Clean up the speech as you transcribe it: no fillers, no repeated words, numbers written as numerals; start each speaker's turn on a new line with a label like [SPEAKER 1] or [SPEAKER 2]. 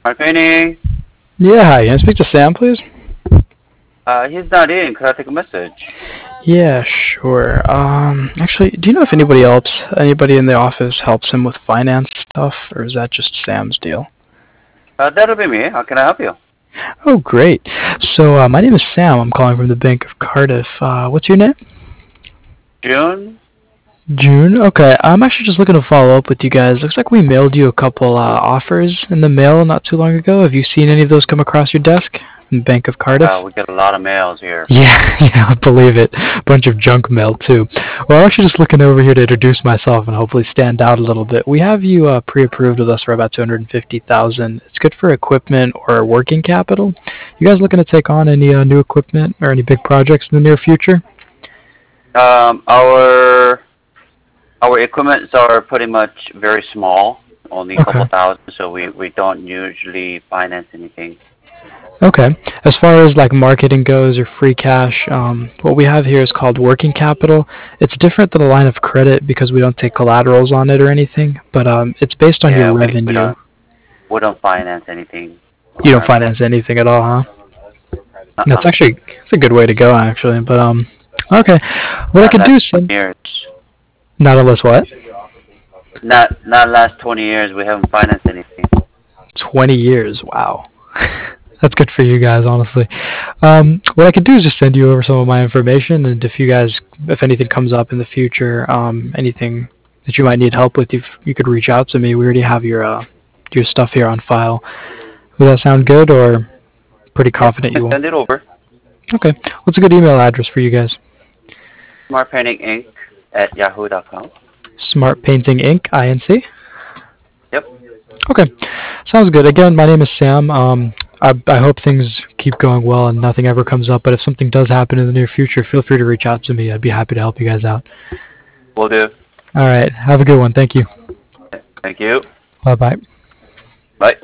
[SPEAKER 1] Mark Painting.
[SPEAKER 2] Yeah, hi. Can I speak to Sam, please?
[SPEAKER 1] He's not in. Could I take a message?
[SPEAKER 2] Yeah, sure. Actually, do you know if anybody in the office helps him with finance stuff, or is that just Sam's deal?
[SPEAKER 1] That'll be me. How can I help you?
[SPEAKER 2] Oh, great. So, my name is Sam. I'm calling from the Bank of Cardiff. What's your name?
[SPEAKER 1] June?
[SPEAKER 2] June. Okay, I'm actually just looking to follow up with you guys. Looks like we mailed you a couple offers in the mail not too long ago. Have you seen any of those come across your desk from the Bank of Cardiff?
[SPEAKER 1] We get a lot of mails here.
[SPEAKER 2] Yeah, yeah, I believe it. Bunch of junk mail too. Well, I'm actually just looking over here to introduce myself and hopefully stand out a little bit. We have you pre-approved with us for about 250,000. It's good for equipment or working capital. You guys looking to take on any new equipment or any big projects in the near future?
[SPEAKER 1] Our equipments are pretty much very small, only a couple
[SPEAKER 2] Okay.
[SPEAKER 1] thousand, so we don't usually finance anything.
[SPEAKER 2] Okay. As far as like marketing goes or free cash, what we have here is called working capital. It's different than a line of credit because we don't take collaterals on it or anything, but it's based on your
[SPEAKER 1] Yeah, we
[SPEAKER 2] revenue.
[SPEAKER 1] don't finance anything
[SPEAKER 2] You
[SPEAKER 1] on
[SPEAKER 2] don't
[SPEAKER 1] our end.
[SPEAKER 2] finance anything at all, huh? That's
[SPEAKER 1] Uh-uh.
[SPEAKER 2] actually it's a good way to go actually. But okay. What I
[SPEAKER 1] Not
[SPEAKER 2] could do
[SPEAKER 1] last
[SPEAKER 2] is
[SPEAKER 1] 20 years.
[SPEAKER 2] not unless what?
[SPEAKER 1] Not last 20 years. We haven't financed anything.
[SPEAKER 2] 20 years. Wow. That's good for you guys, honestly. What I could do is just send you over some of my information, and if anything comes up in the future, anything that you might need help with, you could reach out to me. We already have your stuff here on file. Would that sound good, or pretty
[SPEAKER 1] Yeah, you
[SPEAKER 2] confident
[SPEAKER 1] can
[SPEAKER 2] you will?
[SPEAKER 1] send it over.
[SPEAKER 2] Okay. What's a good email address for you guys?
[SPEAKER 1] smartpaintinginc@yahoo.com.
[SPEAKER 2] Smart Painting Inc. INC.
[SPEAKER 1] Yep.
[SPEAKER 2] Okay, sounds good. Again, my name is Sam. I hope things keep going well and nothing ever comes up. But if something does happen in the near future, feel free to reach out to me. I'd be happy to help you guys out.
[SPEAKER 1] Will do.
[SPEAKER 2] All right, have a good one. Thank you.
[SPEAKER 1] Thank you.
[SPEAKER 2] Bye bye.
[SPEAKER 1] Bye.